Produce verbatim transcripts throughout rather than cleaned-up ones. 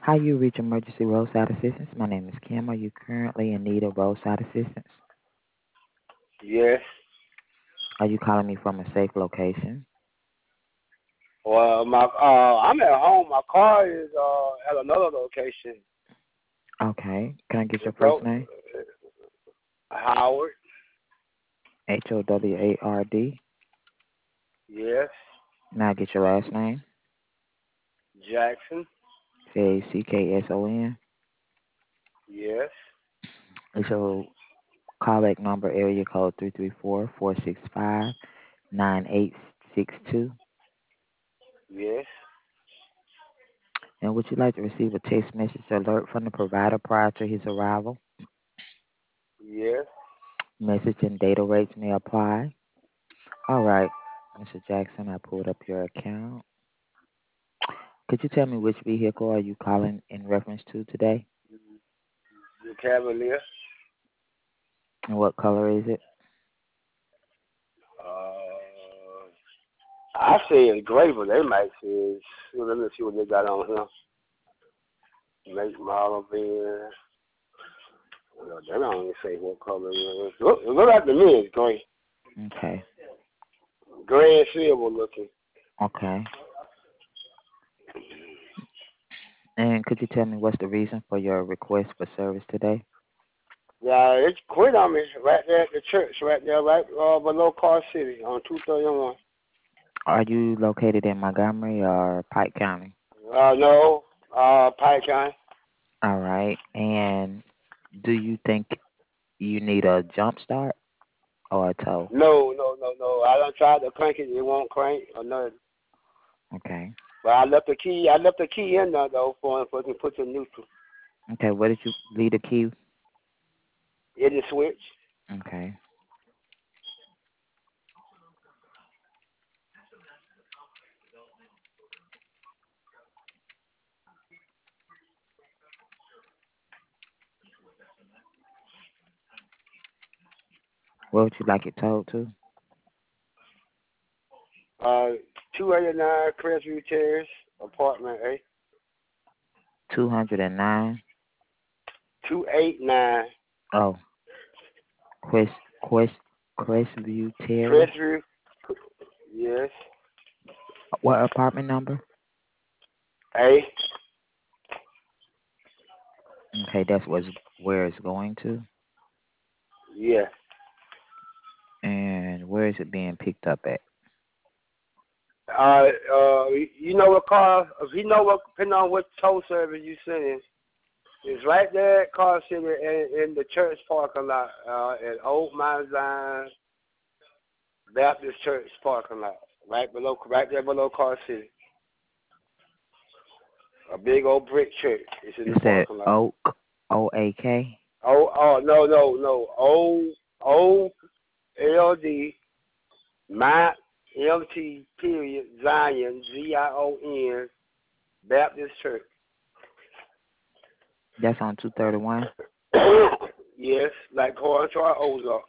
How you reach emergency roadside assistance? My name is Kim. Are you currently in need of roadside assistance? Yes. Are you calling me from a safe location? Well, my uh, I'm at home. My car is uh at another location. Okay. Can I get your It's first broke. name? Howard. H O W A R D. Yes. Now I get your last name. Jackson. C A C K S O N. Yes. It's your callback number area code three three four, four six five, nine eight six two. Yes. And would you like to receive a text message alert from the provider prior to his arrival? Yes. Message and data rates may apply. All right, mister Jackson, I pulled up your account. Could you tell me which vehicle are you calling in reference to today? The Cavalier. And what color is it? Uh, I say it's gray, but they might say it's. Well, let me see what they got on here. Make model beer. Well, they don't even say what color it is. Look, it look like to me it's gray. Okay. Gray and silver looking. Okay. And could you tell me what's the reason for your request for service today? Yeah, it's quit on me right there at the church, right there, right uh, below Car City on two thirty-one. Are you located in Montgomery or Pike County? Uh, no, uh, Pike County. All right. And do you think you need a jump start or a tow? No, no, no, no. I done tried to crank it, it won't crank or nothing. Okay. But I left the key, I left the key in there though for him, for him to put to neutral. Okay. Where did you leave the key? It is switch. Okay. Where would you like it towed to? Uh, two eighty-nine Crestview Terrace, apartment A. two hundred nine. two eighty-nine Oh, Quest, Quest, Crestview Terrace. Crestview. Yes. What apartment number? A. Okay, that's what's, where it's going to. Yeah. And where is it being picked up at? Uh, uh, you know what car? If you know what, depending on what tow service you send, it's right there at Car City in, in the church parking lot, uh, at Old Mount Zion Baptist Church parking lot, right below, right there below Car City. A big old brick church. It's in the It said parking lot. Oak, O A K. Oh, oh, no, no, no. O, O, L D, Mount, M T, period, Zion, Z I O N, Baptist Church. That's on two thirty-one. Yes, like going to our Ozark.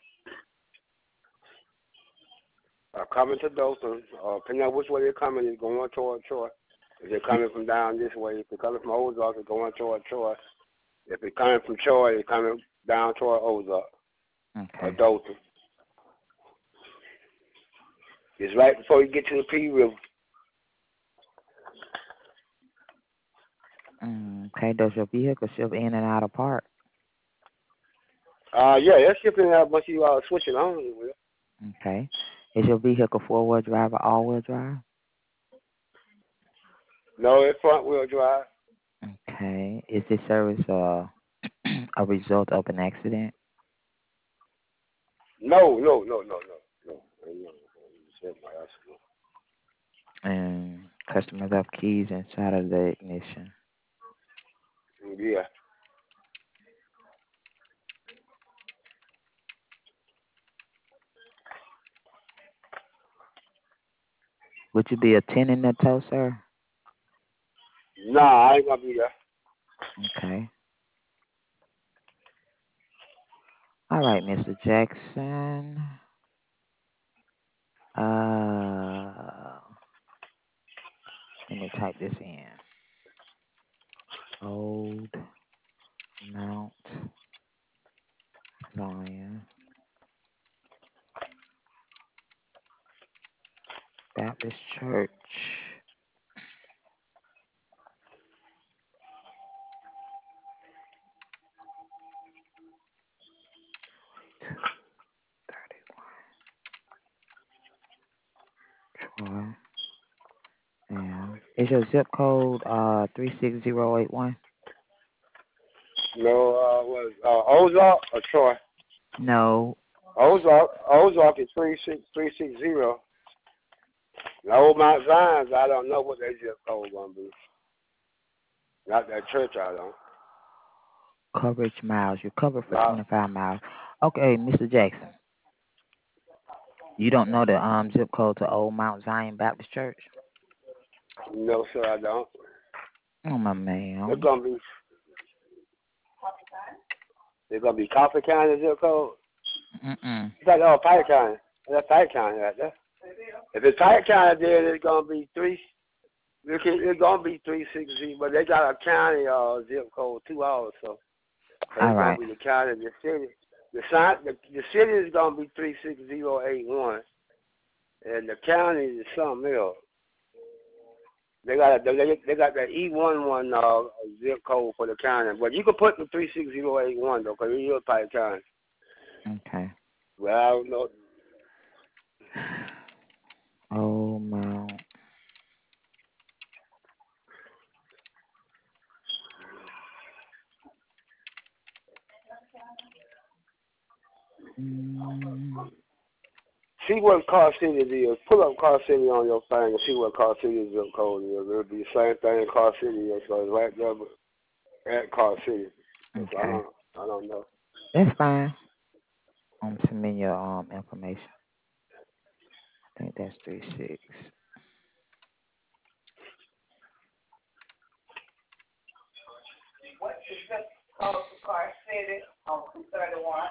Uh, coming to Dothan, uh, depending on which way they're coming, is going toward Troy. If they're coming from down this way, if they're coming from Ozark, they're going toward Troy. If they're coming from Troy, they're coming down toward Ozark or Okay. Dothan. It's right before you get to the P River. Mm, okay. Does your vehicle shift in and out of park? Uh, yeah, that's shipping out once you uh, switch it on. It will. Okay. Is your vehicle four-wheel drive or all-wheel drive? No, it's front wheel drive. Okay. Is this service uh, a result of an accident? No, no, no, no, no, no. Ain't no- it's my accident. And customers have keys inside of the ignition. Yeah. Would you be attending the tow, sir? Nah, I ain't gonna be there. Okay. All right, mister Jackson. Uh, let me type this in. Old Mount Zion Baptist Church. Troy. Yeah. Is your zip code uh three six zero eight one? No, uh, was uh, Ozark or Troy? No. Ozark, Ozark is three six three six zero. The old Mount Zions, I don't know what their zip code gonna be. Not that church, I don't. Coverage miles. You're covered for Not, twenty-five miles. Okay, Mister Jackson. You don't know the um zip code to Old Mount Zion Baptist Church? no, sir, I don't. Oh my It's man. gonna be. It's gonna be Coffee County zip code. Mm-mm. It's like oh Pike County. That's Pike County right there. If it's Pike County, then it's gonna be three. It's gonna be three six zero, but they got a county uh zip code two hours, so All it's gonna right. be the county, the city. The sign, the, the city is gonna be three six zero eight one, and the county is something else. They got a, they, they got the E one one uh zip code for the county, but you can put the three six zero eight one though, cause it's Pike County. Okay. Well, I don't know. Old Mount. Mm, See what Car City is. Pull up Car City on your thing and see what Car City zip code is. It'll be the same thing in Car City is, so it's right there at Car City. So I okay. don't, I don't know. That's fine. I'm sending your um information. I think that's three six. What is this called the Car City on two thirty-one?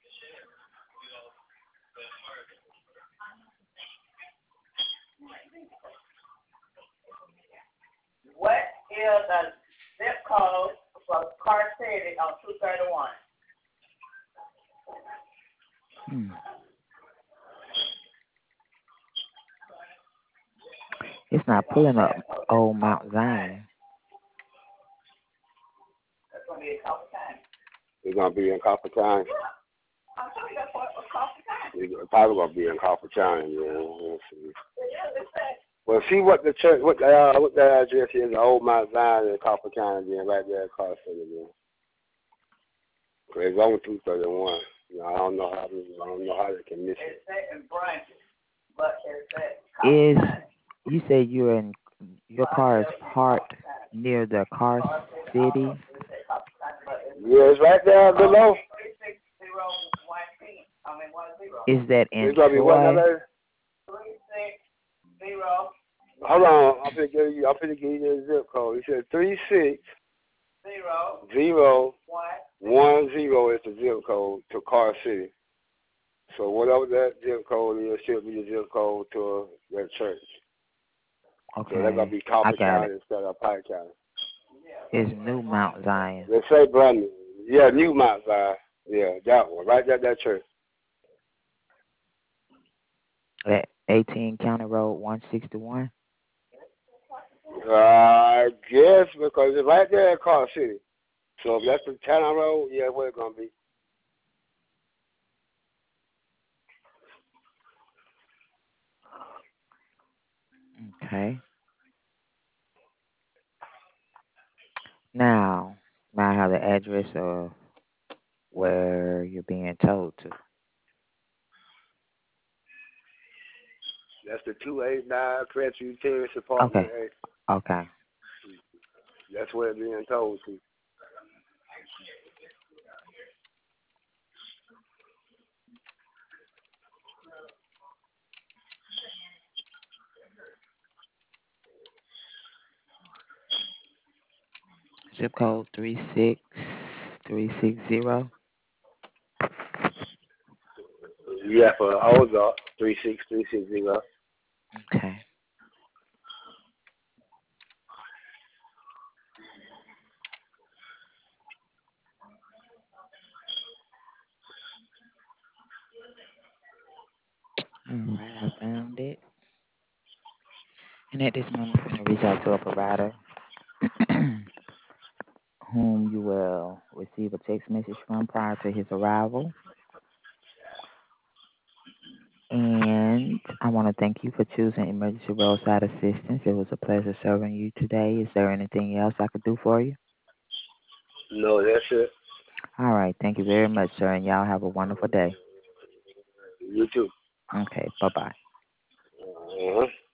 What is the zip code for Car City on two thirty-one? Hmm. It's not pulling up Old Mount Zion. That's going to be a couple times. It's gonna be in Copper County. I'm sure that's what a couple times. It's probably gonna be in Copper County. Yeah. We'll see. Yeah, it's that. Well, see what the church, what the uh, what the address is. Old Mount Zion in Copper County, then right there at Car City. Then. Cause it's only two thirty one. You know, I don't know how I don't know how they can miss it. It's that in branches, but it's that Is Copper County. you say you're in your car is parked near the Car City? Yeah, it's right there below. three six zero one P. I mean one zero. Is that in It's gonna be what Troy? number? three six zero Hold on, I'm gonna give you. I'm gonna give you the zip code. He said three six zero zero one. one zero is the zip code to Car City. So whatever that zip code is, should be the zip code to that church. Okay. So they're gonna be I Copper got County it. instead of Pike County. It's New Mount Zion. They say Brandon. Yeah, New Mount Zion. Yeah, that one. Right there, that church. At eighteen County Road one sixty-one. Uh, I guess because it's right there at Car City. So if that's the Tanner Road, yeah, where it's gonna be. Okay. Now, now I have the address of where you're being told to. That's the two eight nine Crestview Terrace Apartment Okay. eight. Okay. That's where it's being told to. Zip code three six three six zero. Yeah, for Ozark, three six three six zero. Okay. right, I found it. And at this moment, I'm going to reach out to a provider whom you will receive a text message from prior to his arrival. And I want to thank you for choosing Emergency Roadside Assistance. It was a pleasure serving you today. Is there anything else I could do for you? No, that's it. All right. Thank you very much, sir. And y'all have a wonderful day. You too. Okay. Bye bye. Uh-huh.